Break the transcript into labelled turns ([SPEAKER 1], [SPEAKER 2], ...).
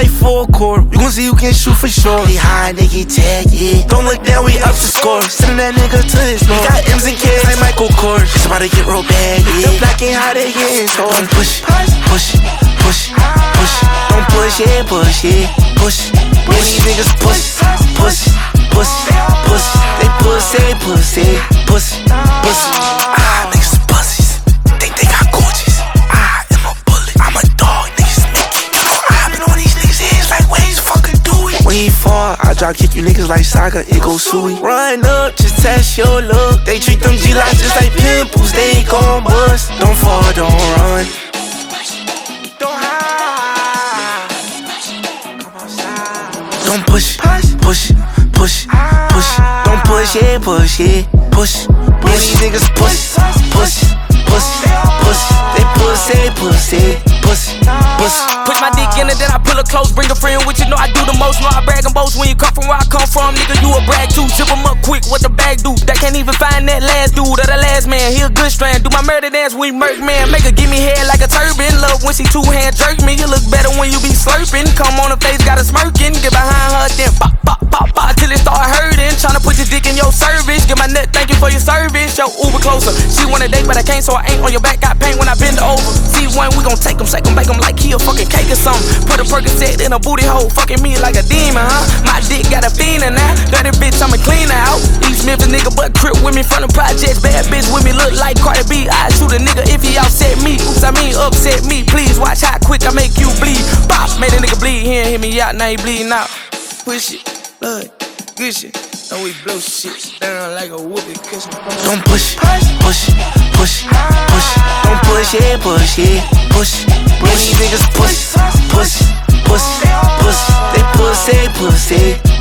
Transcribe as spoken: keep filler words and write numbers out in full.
[SPEAKER 1] like full court. We gon' see who can shoot for sure. They high and they get tagged, yeah. Don't look down, we up to score. Sending that nigga to his door. We got M's and K's like Michael Kors. It's about to get real bad, yeah. The black ain't how they getting told. Don't push, push, push, push. Don't push, yeah, push, yeah, push. Yeah, these niggas push, push, push, push. They push, they push, they push, push. Ah, niggas pussies. Think they got gorgeous. I am a bullet. I'm a dog, niggas sneaky. I've been on these niggas' heads like ways fucking do it. When he fall, I drop kick you niggas like soccer, it go suey. Run up, just test your look. They treat them G-Lots just like pimples, they gon' bust. Don't fall, don't run. Don't hide. Come outside. Don't push, push, push, push. Don't push, yeah, push, yeah, push. Yeah, these niggas push, push, push, push. They push, they push, they push, push.
[SPEAKER 2] Push my dick in it, then I pull it close. Bring a friend with you, know I do the most. Know I brag and boast when you come from where I come from. Nigga, you a brag too. Zip him up quick, what the bag do? That can't even find that last dude or the last man. He a good strand. Do my murder dance when we murk, man. Make her give me head like a turban. Love when she two hand jerk me. You look better when you be slurping. Come on her face, got a smirking. Get behind her, then pop, pop, pop, pop till it start hurting. Tryna put your dick in your service. Get my nut, thank you for your service. Yo, Uber closer. She wanna date, but I can't, so I ain't on your back. Got pain when I bend over. See one, we gon' take him, shake him, bake him like he a fucking cake or something. Put a Percocet in a booty hole, fucking me like a demon, huh? My dick got a fiend in that. Dirty bitch, I'ma clean her out. East Memphis nigga, but crip with me from the projects. Bad bitch with me, look like Cardi B. I shoot a nigga if he offset me. Oops, I mean upset me. Please watch how quick I make you bleed. Bop, made a nigga bleed. He ain't hit me out, now he bleeding out. Push it, blood, good shit. And we blow shit down like a whoopee cushion.
[SPEAKER 1] Don't push, push, push, push. Don't push, yeah, push, yeah, push. Yeah, these niggas push, push, push, push. They push, they push, they